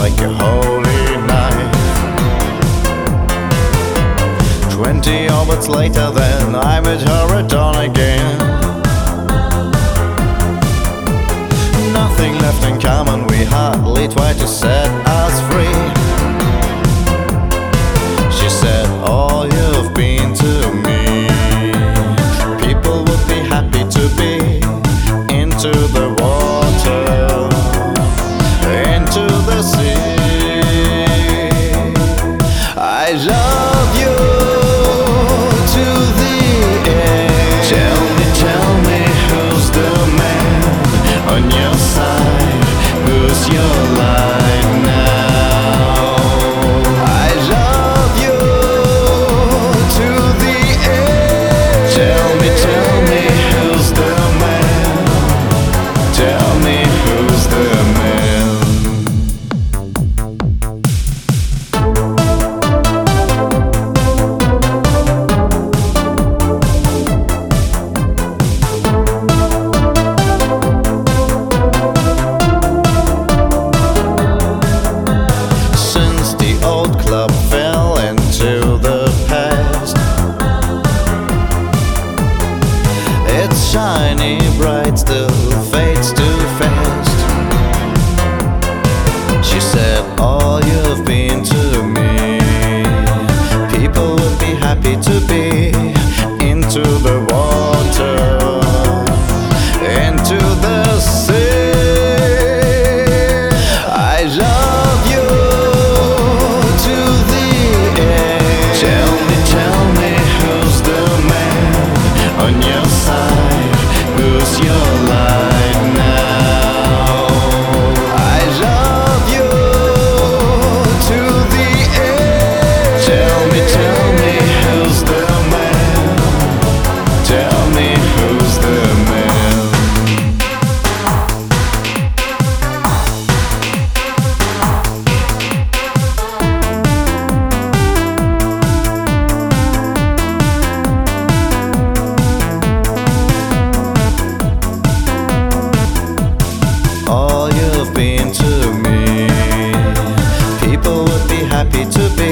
like a holy knife. 20 orbits later, then I met her at dawn again. Nothing left in common, we hardly tried to set us free. She said, all you've been to me, people would be happy to be into the water, into the sea. I love you to the end. Tell me who's the man on your side, who's your light now. I love you to the end. Tell me who's the man. Tell me who's the man. Club fell into the past. It's shiny bright, still fades too fast. She said, all you've been to me, people would be happy to be into the water, into the sea. I love you to the end. Tell me who's the man on your side, who's your light now. I love you to the end. Tell me who's the man. Tell me who's the man. All you've been to me, people would be happy to be